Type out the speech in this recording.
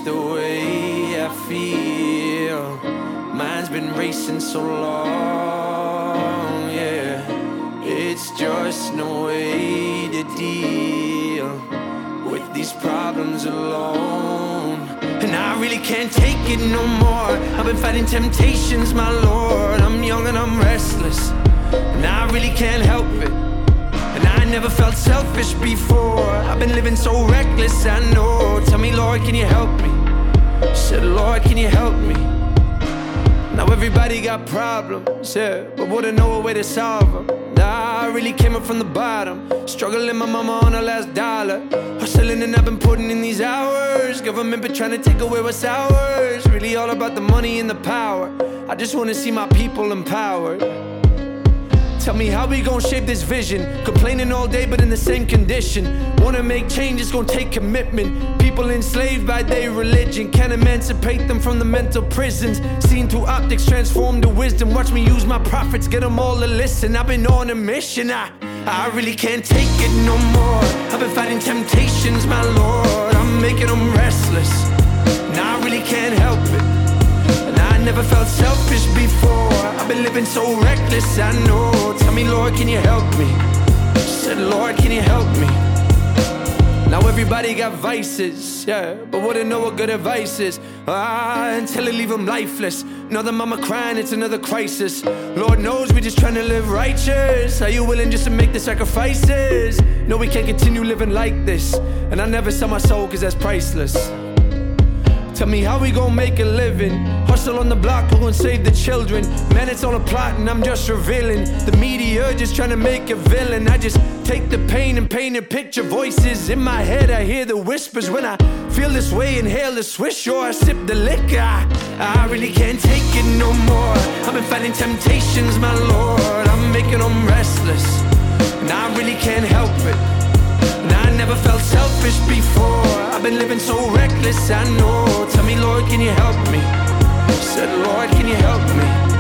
just the way I feel. Mine's been racing so long, yeah. It's just no way to deal with these problems alone. And I really can't take it no more. I've been fighting temptations, my Lord. I'm young and I'm restless, and I really can't help it. And I never felt selfish before. I've been living so reckless, I know. Tell me, Lord, can you help me? Said, Lord, can you help me? Now everybody got problems, yeah, but wouldn't know a way to solve them. Nah, I really came up from the bottom, struggling my mama on her last dollar. Hustling and I've been putting in these hours. Government been trying to take away what's ours. Really all about the money and the power. I just wanna see my people empowered. Tell me how we gon' shape this vision. Complaining all day but in the same condition. Wanna make change, it's gon' take commitment. People enslaved by their religion. Can't emancipate them from the mental prisons. Seen through optics, transform to wisdom. Watch me use my prophets, get them all to listen. I've been on a mission, I really can't take it no more. I've been fighting temptations, my Lord. I'm making them restless, and I really can't help it. And I never felt selfish before. I've been living so reckless, I know. Tell me, Lord, can you help me? Said, Lord, can you help me? Now everybody got vices, yeah, but wouldn't know what good advice is. Until it leave them lifeless. Another mama crying, it's another crisis. Lord knows we just trying to live righteous. Are you willing just to make the sacrifices? No, we can't continue living like this. And I never sell my soul cause that's priceless. Tell me how we gon' make a living. Hustle on the block, go and save the children. Man, it's all a plot and I'm just revealing. The media just trying to make a villain. I just take the pain and paint a picture. Voices in my head, I hear the whispers. When I feel this way, inhale the swish or I sip the liquor. I really can't take it no more. I've been fighting temptations, my Lord. I'm making them restless, and I really can't help it. And I never felt selfish before. I've been living so reckless, I know. Tell me, Lord, can you help me? Said, Lord, can you help me?